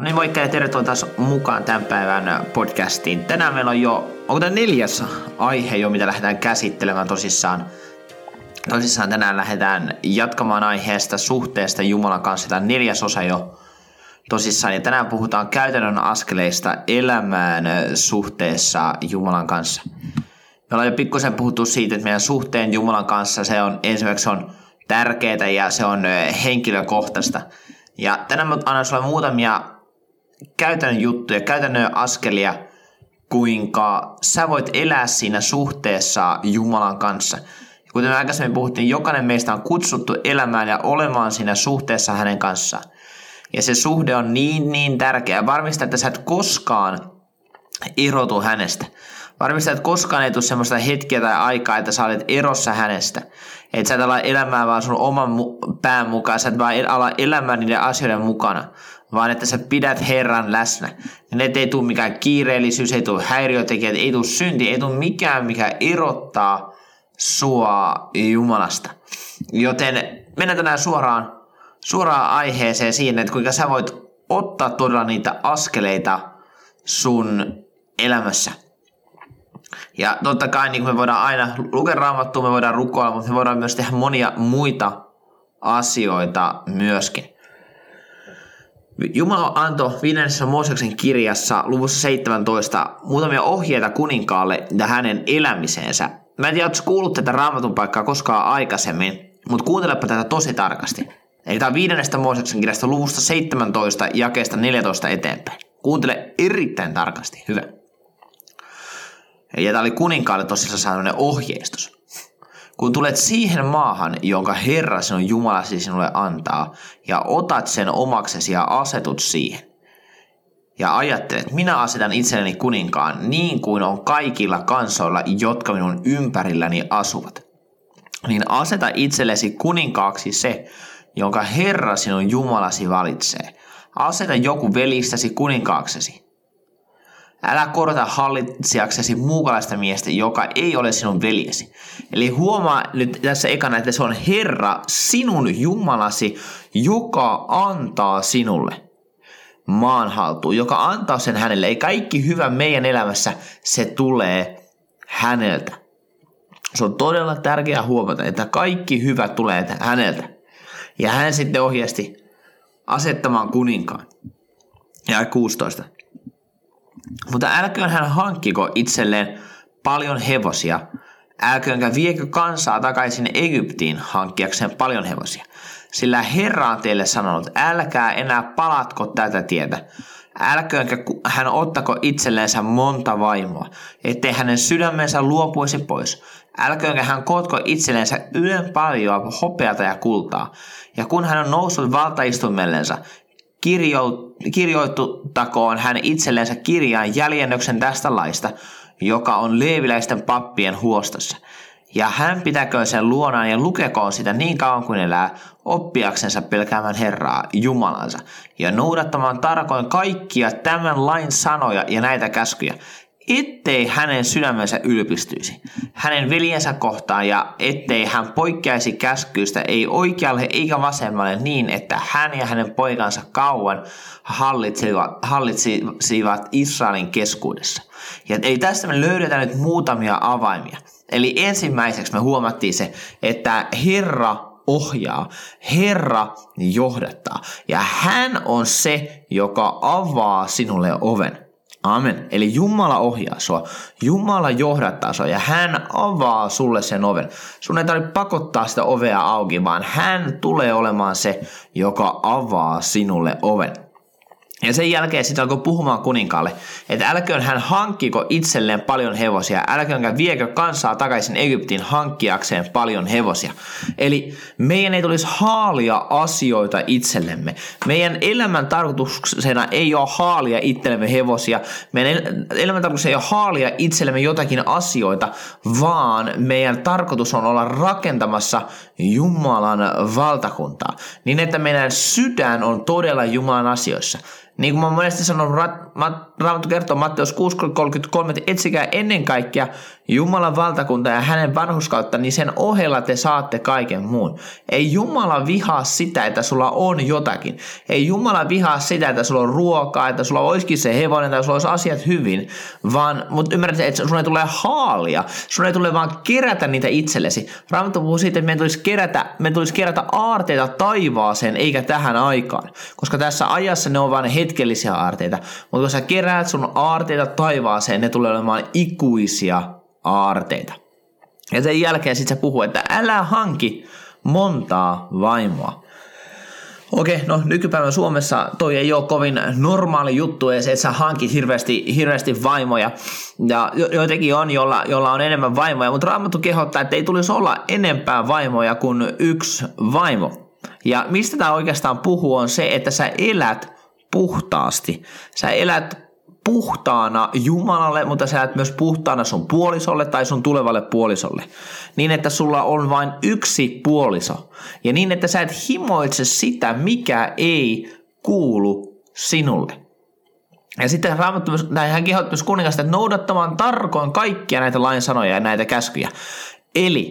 Niin moikka ja tervetuloa taas mukaan tämän päivän podcastiin. Tänään meillä on onko tämä 4. aihe jo, mitä lähdetään käsittelemään tosissaan. Tosissaan tänään lähdetään jatkamaan aiheesta suhteesta Jumalan kanssa. Tämä on 4. osa jo tosissaan. Ja tänään puhutaan käytännön askeleista elämään suhteessa Jumalan kanssa. Me ollaan jo pikkusen puhuttu siitä, että meidän suhteen Jumalan kanssa se on tärkeää ja se on henkilökohtaista. Ja tänään mä annan sulle muutamia käytännön juttuja, käytännön askelia, kuinka sä voit elää siinä suhteessa Jumalan kanssa. Kuten me aikaisemmin puhuttiin, jokainen meistä on kutsuttu elämään ja olemaan siinä suhteessa hänen kanssaan. Ja se suhde on niin tärkeä. Varmista, että sä et koskaan erotu hänestä. Varmista, että koskaan ei tule semmoista hetkeä tai aikaa, että sä olet erossa hänestä. Että sä et ala elämään vaan sun oman pään mukaan, sä et vaan ala elämään niiden asioiden mukana, vaan että sä pidät Herran läsnä. Niin ei tule mikään kiireellisyys, ei tule häiriötekijät, ei tule synti, ei tule mikään, mikä erottaa sua Jumalasta. Joten mennään tänään suoraan aiheeseen siinä, että kuinka sä voit ottaa todella niitä askeleita sun elämässä. Ja totta kai niin me voidaan aina lukea Raamattua, me voidaan rukoilla, mutta me voidaan myös tehdä monia muita asioita myöskin. Jumala antoi 5. Mooseksen kirjassa luvussa 17 muutamia ohjeita kuninkaalle ja hänen elämiseensä. Mä en tiedä, ootko kuullut tätä Raamatun paikkaa koskaan aikaisemmin, mutta kuuntelepa tätä tosi tarkasti. Eli tämä on 5. Mooseksen kirjasta luvusta 17 jakeesta 14 eteenpäin. Kuuntele erittäin tarkasti, hyvä. Ja tämä oli kuninkaalle tosissaan sellainen ohjeistus. Kun tulet siihen maahan, jonka Herra sinun Jumalasi sinulle antaa, ja otat sen omaksesi ja asetut siihen, ja ajattelet, minä asetan itselleni kuninkaan niin kuin on kaikilla kansoilla, jotka minun ympärilläni asuvat, niin aseta itsellesi kuninkaaksi se, jonka Herra sinun Jumalasi valitsee. Aseta joku velistäsi kuninkaaksesi. Älä korota hallitsijaksesi muukalaista miestä, joka ei ole sinun veljesi. Eli huomaa nyt tässä ekana, että se on Herra, sinun Jumalasi, joka antaa sinulle maan haltuun, joka antaa sen hänelle. Ei kaikki hyvä meidän elämässä, se tulee häneltä. Se on todella tärkeää huomata, että kaikki hyvä tulee häneltä. Ja hän sitten ohjasti asettamaan kuninkaan. Ja 16. Mutta älköön hän hankkiko itselleen paljon hevosia, älköönkä viekö kansaa takaisin Egyptiin hankkiakseen paljon hevosia. Sillä Herra on teille sanonut, älkää enää palatko tätä tietä, älköönkä hän ottako itselleensä monta vaimoa, ettei hänen sydämensä luopuisi pois. Älköönkä hän kootko itselleensä ylen paljon hopeata ja kultaa. Ja kun hän on noussut valtaistumellensa, kirjoituttakoon hän itsellensä kirjaan jäljennöksen tästä laista, joka on leeviläisten pappien huostassa. Ja hän pitäköön sen luonaan ja lukekoon sitä niin kauan kuin elää, oppiaksensa pelkäämään Herraa Jumalansa ja noudattamaan tarkoin kaikkia tämän lain sanoja ja näitä käskyjä, ettei hänen sydämensä ylpistyisi hänen veljensä kohtaan ja ettei hän poikkeaisi käskyistä ei oikealle eikä vasemmalle niin, että hän ja hänen poikansa kauan hallitsivat Israelin keskuudessa. Ja eli tästä me löydetään nyt muutamia avaimia. Eli ensimmäiseksi me huomattiin se, että Herra ohjaa, Herra johdattaa ja hän on se, joka avaa sinulle oven. Amen. Eli Jumala ohjaa sua, Jumala johdattaa sua ja hän avaa sulle sen oven. Sun ei tarvitse pakottaa sitä ovea auki, vaan hän tulee olemaan se, joka avaa sinulle oven. Ja sen jälkeen sitten alkoi puhumaan kuninkaalle, että älköön hän hankkiko itselleen paljon hevosia, älköönkä viekö kansaa takaisin Egyptiin hankkiakseen paljon hevosia. Eli meidän ei tulisi haalia asioita itsellemme. Meidän elämän tarkoituksena ei ole haalia itsellemme hevosia, meidän elämän tarkoituksena ei ole haalia itsellemme jotakin asioita, vaan meidän tarkoitus on olla rakentamassa Jumalan valtakuntaa, niin että meidän sydän on todella Jumalan asioissa. Niin kuin mä monesti sanonut, Raamattu kertoo Matteus 6:33, että etsikää ennen kaikkea Jumalan valtakunta ja hänen vanhurskautta, niin sen ohella te saatte kaiken muun. Ei Jumala vihaa sitä, että sulla on jotakin. Ei Jumala vihaa sitä, että sulla on ruokaa, että sulla olisikin se hevonen tai sulla olisi asiat hyvin, mutta ymmärrät, että sun ei tule haalia, sun ei tule vaan kerätä niitä itsellesi. Raamattu puhuu siitä, että meidän tulisi kerätä aarteita taivaaseen eikä tähän aikaan, koska tässä ajassa ne on vain hetkellisiä aarteita, mutta kun sä keräät sun aarteita taivaaseen, ne tulee olemaan ikuisia aarteita. Ja sen jälkeen sitten se puhuu, että älä hanki montaa vaimoa. Okei, no nykypäivän Suomessa toi ei ole kovin normaali juttu, että sä hankit hirveästi vaimoja. Ja jotenkin on, jolla on enemmän vaimoja, mutta Raamattu kehottaa, että ei tulisi olla enempää vaimoja kuin yksi vaimo. Ja mistä tämä oikeastaan puhuu on se, että sä elät puhtaasti. Sä elät puhtaana Jumalalle, mutta sä elät myös puhtaana sun puolisolle tai sun tulevalle puolisolle. Niin, että sulla on vain yksi puoliso. Ja niin, että sä et himoitse sitä, mikä ei kuulu sinulle. Ja sitten Raamattu hän kehotti myös kuningasta, että noudattamaan tarkoin kaikkia näitä lain sanoja ja näitä käskyjä. Eli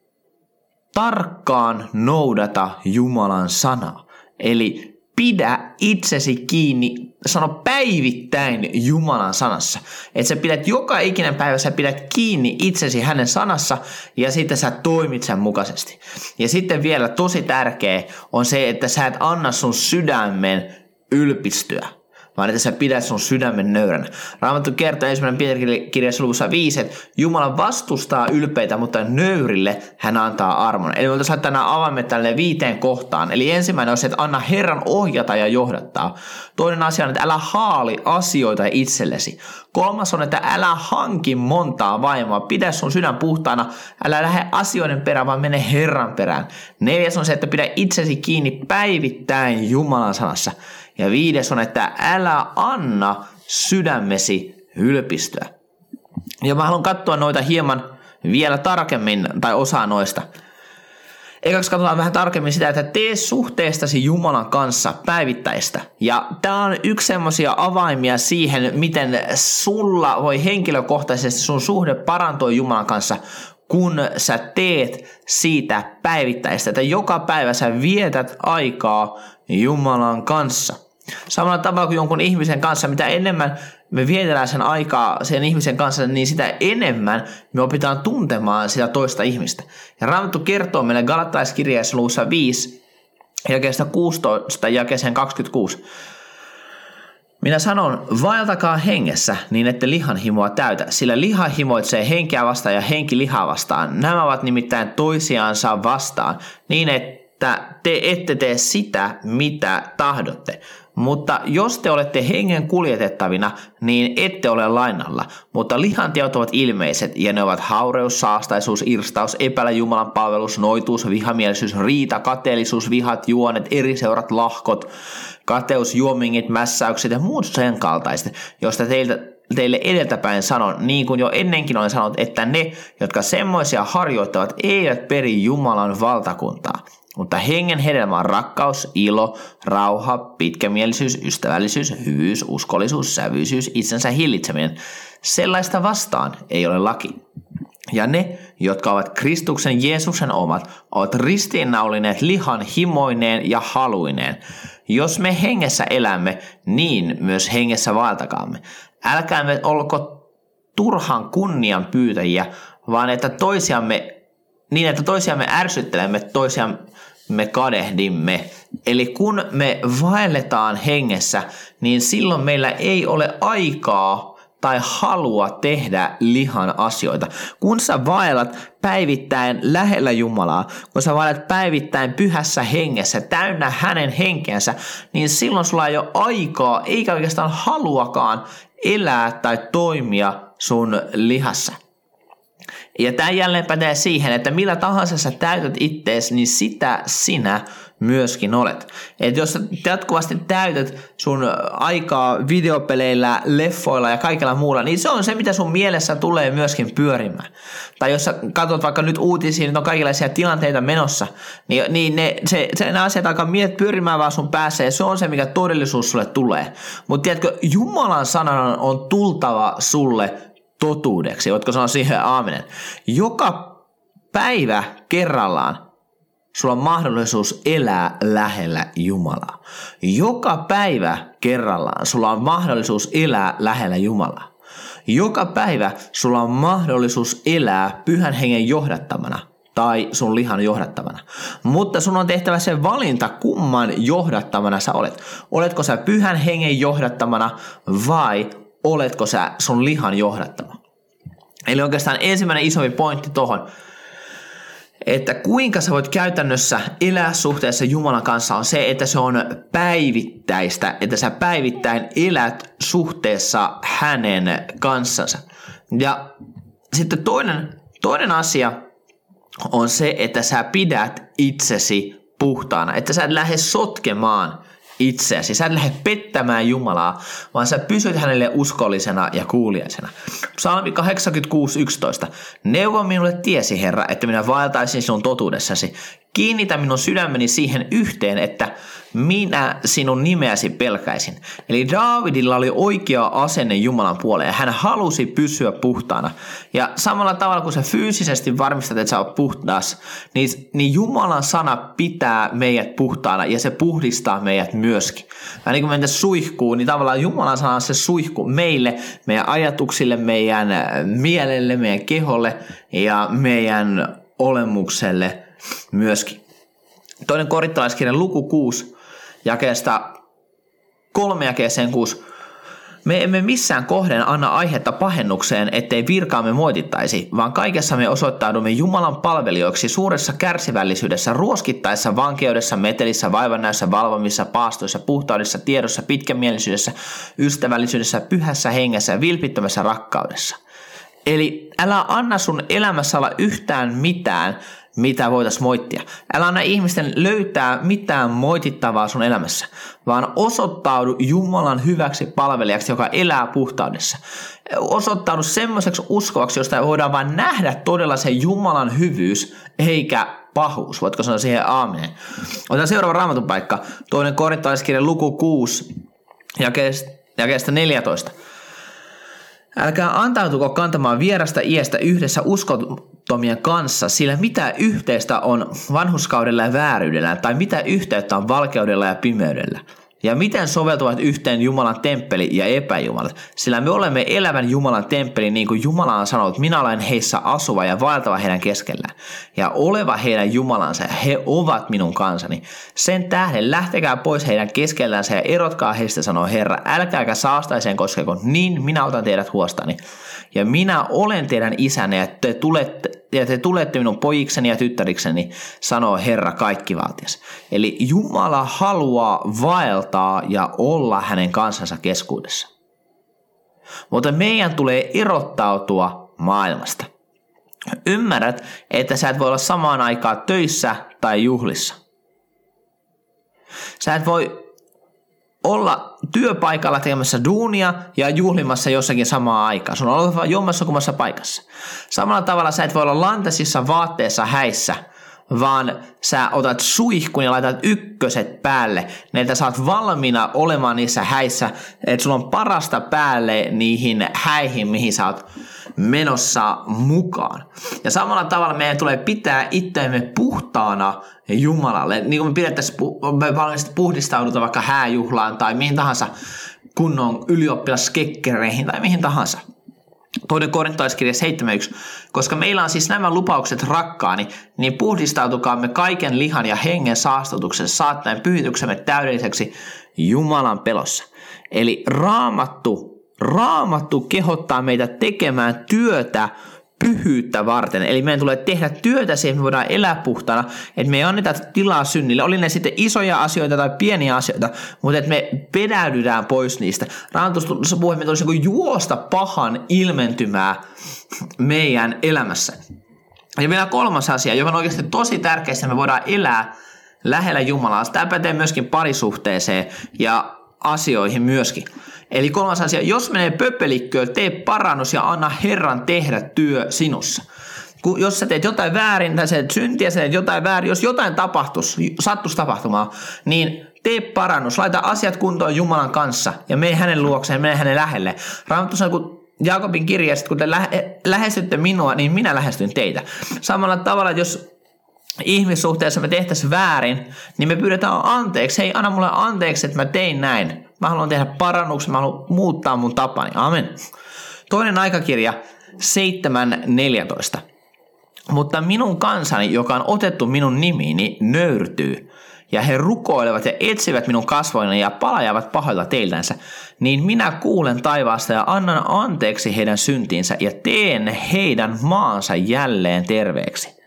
tarkkaan noudata Jumalan sanaa. Eli pidä itsesi kiinni, sano päivittäin Jumalan sanassa. Että sä pidät joka ikinen päivä, sä pidät kiinni itsesi hänen sanassa ja sitten sä toimit sen mukaisesti. Ja sitten vielä tosi tärkeä on se, että sä et anna sun sydämen ylpistyä, vaan että sä pidät sun sydämen nöyränä. Raamattu kertoo 1. Pietarin kirjassa luvussa 5, että Jumala vastustaa ylpeitä, mutta nöyrille hän antaa armon. Eli me voitaisiin laittaa nämä avaimet tälle 5 kohtaan. Eli ensimmäinen on se, että anna Herran ohjata ja johdattaa. Toinen asia on, että älä haali asioita itsellesi. Kolmas on, että älä hanki montaa vaimoa. Pidä sun sydän puhtaana. Älä lähde asioiden perään, vaan mene Herran perään. 4 on se, että pidä itsesi kiinni päivittäin Jumalan sanassa. Ja 5 on, että älä anna sydämesi ylpistyä. Ja mä haluan katsoa noita hieman vielä tarkemmin, tai osaa noista. Ekaksi katsotaan vähän tarkemmin sitä, että tee suhteestasi Jumalan kanssa päivittäistä. Ja tää on yksi semmosia avaimia siihen, miten sulla voi henkilökohtaisesti sun suhde parantua Jumalan kanssa, kun sä teet siitä päivittäistä, että joka päivä sä vietät aikaa Jumalan kanssa. Samalla tavalla kuin jonkun ihmisen kanssa, mitä enemmän me vietetään sen aikaa sen ihmisen kanssa, niin sitä enemmän me opitaan tuntemaan sitä toista ihmistä. Ja Raamattu kertoo meille Galattalaiskirjeessä luvussa 5, jakeesta 16 jakeeseen 26. Minä sanon, vaeltakaa hengessä, niin ette lihan himoa täytä, sillä liha himoitsee henkeä vastaan ja henki lihaa vastaan. Nämä ovat nimittäin toisiaansa vastaan, niin että te ette tee sitä, mitä tahdotte. Mutta jos te olette hengen kuljetettavina, niin ette ole lainalla. Mutta lihan teot ovat ilmeiset, ja ne ovat haureus, saastaisuus, irstaus, epäillä Jumalan palvelus, noituus, vihamielisyys, riita, kateellisuus, vihat, juonet, eriseurat, lahkot, kateus, juomingit, mässäykset ja muut sen kaltaiset, joista teille edeltäpäin sanon, niin kuin jo ennenkin olen sanonut, että ne, jotka semmoisia harjoittavat, eivät peri Jumalan valtakuntaa. Mutta hengen hedelmä on rakkaus, ilo, rauha, pitkämielisyys, ystävällisyys, hyvyys, uskollisuus, sävyisyys, itsensä hillitseminen. Sellaista vastaan ei ole laki. Ja ne, jotka ovat Kristuksen Jeesuksen omat, ovat ristiinnaulineet lihan himoineen ja haluineen. Jos me hengessä elämme, niin myös hengessä vaeltakaamme. Älkäämme olko turhan kunnian pyytäjiä, vaan että toisiamme ärsyttelemme, toisiamme kadehdimme. Eli kun me vaelletaan hengessä, niin silloin meillä ei ole aikaa tai halua tehdä lihan asioita. Kun sä vaellat päivittäin lähellä Jumalaa, kun sä vaellat päivittäin pyhässä hengessä, täynnä hänen henkeänsä, niin silloin sulla ei ole aikaa eikä oikeastaan haluakaan elää tai toimia sun lihassa. Ja tämä jälleen pätee siihen, että millä tahansa sä täytät ittees, niin sitä sinä myöskin olet. Et jos sä jatkuvasti täytät sun aikaa videopeleillä, leffoilla ja kaikella muulla, niin se on se, mitä sun mielessä tulee myöskin pyörimään. Tai jos sä katsot vaikka nyt uutisia, nyt on kaikenlaisia tilanteita menossa, niin ne asiat alkaa pyörimään vaan sun päässä, ja se on se, mikä todellisuus sulle tulee. Mutta tiedätkö, Jumalan sanan on tultava sulle totuudeksi. Voitko sanoa siihen aamenen? Joka päivä kerrallaan sulla on mahdollisuus elää lähellä Jumalaa. Joka päivä kerrallaan sulla on mahdollisuus elää lähellä Jumalaa. Joka päivä sulla on mahdollisuus elää Pyhän Hengen johdattamana tai sun lihan johdattamana. Mutta sun on tehtävä se valinta, kumman johdattamana sä olet. Oletko sä Pyhän Hengen johdattamana vai oletko sä sun lihan johdattama? Eli oikeastaan ensimmäinen isompi pointti tohon, että kuinka sä voit käytännössä elää suhteessa Jumalan kanssa on se, että se on päivittäistä, että sä päivittäin elät suhteessa hänen kanssansa. Ja sitten toinen asia on se, että sä pidät itsesi puhtaana, että sä et lähde sotkemaan itseäsi. Sä et lähde pettämään Jumalaa, vaan sä pysyt hänelle uskollisena ja kuuliaisena. Psalmi 86:11. Neuvo minulle tiesi, Herra, että minä vaeltaisin sinun totuudessasi. Kiinnitä minun sydämeni siihen yhteen, että minä sinun nimeäsi pelkäisin. Eli Daavidilla oli oikea asenne Jumalan puoleen ja hän halusi pysyä puhtaana. Ja samalla tavalla kun sä fyysisesti varmistat, että sä oot puhtaas, niin Jumalan sana pitää meidät puhtaana ja se puhdistaa meidät myöskin. Vähän niin kuin meitä suihkuu, niin tavallaan Jumalan sana on se suihku meille, meidän ajatuksille, meidän mielelle, meidän keholle ja meidän olemukselle myöskin. Toinen korintolaiskirjan luku 6, jakeesta 3 jakeeseen 6. Me emme missään kohden anna aihetta pahennukseen, ettei virkaamme moitittaisi, vaan kaikessa me osoittaudumme Jumalan palvelijoiksi suuressa kärsivällisyydessä, ruoskittaessa, vankeudessa, metelissä, vaivannäössä, valvomissa, paastoissa, puhtaudessa, tiedossa, pitkämielisyydessä, ystävällisyydessä, pyhässä hengessä ja vilpittömässä rakkaudessa. Eli älä anna sun elämässä olla yhtään mitään, mitä voitaisiin moittia. Älä anna ihmisten löytää mitään moitittavaa sun elämässä, vaan osoittaudu Jumalan hyväksi palvelijaksi, joka elää puhtaudessa. Osoittaudu semmoiseksi uskovaksi, josta voidaan vain nähdä todella se Jumalan hyvyys, eikä pahuus. Voitko sanoa siihen aamen? Otetaan seuraava raamatun paikka. Toinen korintolaiskirjan luku 6, jakeesta 14. Älkää antautuko kantamaan vierasta iestä yhdessä uskottomien kanssa, sillä mitä yhteistä on vanhurskaudella ja vääryydellä, tai mitä yhteyttä on valkeudella ja pimeydellä. Ja miten soveltuvat yhteen Jumalan temppeli ja epäjumalat, sillä me olemme elävän Jumalan temppeli, niin kuin Jumala on sanonut, minä olen heissä asuva ja vaeltava heidän keskellään, ja oleva heidän Jumalansa, ja he ovat minun kansani. Sen tähden lähtekää pois heidän keskellänsä ja erotkaa heistä, sanoo Herra, älkääkä saastaiseen koskeko, niin minä otan teidät huostani. Ja minä olen teidän isänne, ja te tulette minun pojikseni ja tyttärikseni, sanoo Herra kaikkivaltias. Eli Jumala haluaa vaeltaa ja olla hänen kansansa keskuudessa. Mutta meidän tulee erottautua maailmasta. Ymmärrät, että sä et voi olla samaan aikaan töissä tai juhlissa. Sä et voi olla työpaikalla tekemässä duunia ja juhlimassa jossakin samaan aikaan. Sun on oltava jommassakummassa paikassa. Samalla tavalla sä et voi olla lantasissa vaatteessa häissä, vaan sä otat suihkun ja laitat ykköset päälle, niin että sä oot valmiina olemaan niissä häissä, että sulla on parasta päälle niihin häihin, mihin sä oot menossa mukaan. Ja samalla tavalla meidän tulee pitää itseämme puhtaana Jumalalle. Niin kuin me valmisesti puhdistaudutaan vaikka hääjuhlaan tai mihin tahansa kunnon ylioppilaskekkereihin tai mihin tahansa. Toinen korintolaiskirja 7:1. Koska meillä on siis nämä lupaukset rakkaani, niin puhdistautukaamme kaiken lihan ja hengen saastutuksen saattaen pyhityksemme täydelliseksi Jumalan pelossa. Eli Raamattu kehottaa meitä tekemään työtä pyhyyttä varten. Eli meidän tulee tehdä työtä siihen, että me voidaan elää puhtaana, että me ei anneta tilaa synnille. Oli ne sitten isoja asioita tai pieniä asioita, mutta että me vedäydytään pois niistä. Raamatussa puhuu, että me tulisi juosta pahan ilmentymää meidän elämässä. Ja vielä kolmas asia, joka on oikeasti tosi tärkeä, että me voidaan elää lähellä Jumalaa. Tämä pätee myöskin parisuhteeseen ja asioihin myöskin. Eli kolmas asia, jos menee pöpelikköön, tee parannus ja anna Herran tehdä työ sinussa. Jos sä teet jotain väärin tai sä teet syntiä, sä teet jotain väärin, jos jotain sattuisi tapahtumaan, niin tee parannus, laita asiat kuntoon Jumalan kanssa ja mene hänen luokseen, mene hänen lähelle. Raamattu sanoo, kun Jaakobin kirjasta, kun te lähestytte minua, niin minä lähestyn teitä. Samalla tavalla, että jos ihmissuhteessa me tehtäisiin väärin, niin me pyydetään anteeksi. Hei, anna mulle anteeksi, että mä tein näin. Mä haluan tehdä parannuksen, mä haluan muuttaa mun tapani. Amen. Toinen aikakirja 7:14. Mutta minun kansani, joka on otettu minun nimiini, nöyrtyy. Ja he rukoilevat ja etsivät minun kasvoillani ja palajavat pahoilla teiltänsä, niin minä kuulen taivaasta ja annan anteeksi heidän syntiinsä ja teen heidän maansa jälleen terveeksi.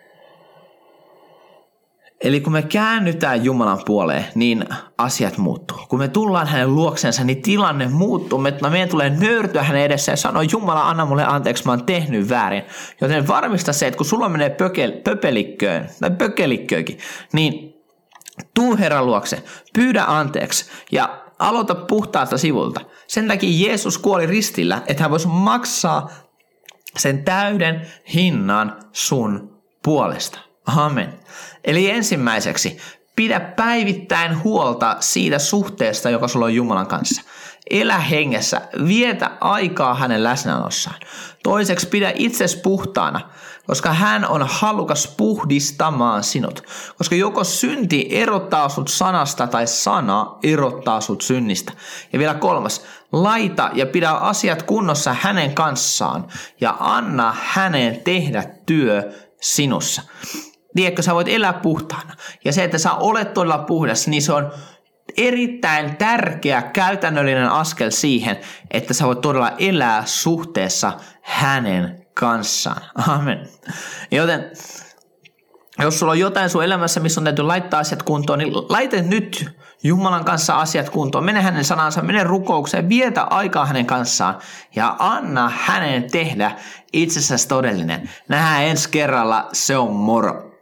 Eli kun me käännytään Jumalan puoleen, niin asiat muuttuu. Kun me tullaan hänen luoksensa, niin tilanne muuttuu. Meidän tulee nöyrtyä hänen edessä ja sanoa, Jumala, anna mulle anteeksi, mä oon tehnyt väärin. Joten varmista se, että kun sulla menee pökelikköökin, niin tuu Herran luokse, pyydä anteeksi ja aloita puhtaalta sivulta. Sen takia Jeesus kuoli ristillä, että hän voisi maksaa sen täyden hinnan sun puolesta. Amen. Eli ensimmäiseksi, pidä päivittäin huolta siitä suhteesta, joka sulla on Jumalan kanssa. Elä hengessä, vietä aikaa hänen läsnäolossaan. Toiseksi, pidä itsesi puhtaana, koska hän on halukas puhdistamaan sinut. Koska joko synti erottaa sut sanasta tai sana erottaa sut synnistä. Ja vielä kolmas, laita ja pidä asiat kunnossa hänen kanssaan ja anna hänen tehdä työ sinussa. Tiedätkö, sä voit elää puhtaana. Ja se, että sä olet todella puhdas, niin se on erittäin tärkeä käytännöllinen askel siihen, että sä voit todella elää suhteessa hänen kanssaan. Amen. Joten jos sulla on jotain sun elämässä, missä on täytyy laittaa asiat kuntoon, niin laita nyt Jumalan kanssa asiat kuntoon. Mene hänen sanansa, mene rukoukseen, vietä aikaa hänen kanssaan ja anna hänen tehdä itsessäsi todellinen. Nähdään ensi kerralla, se on moro.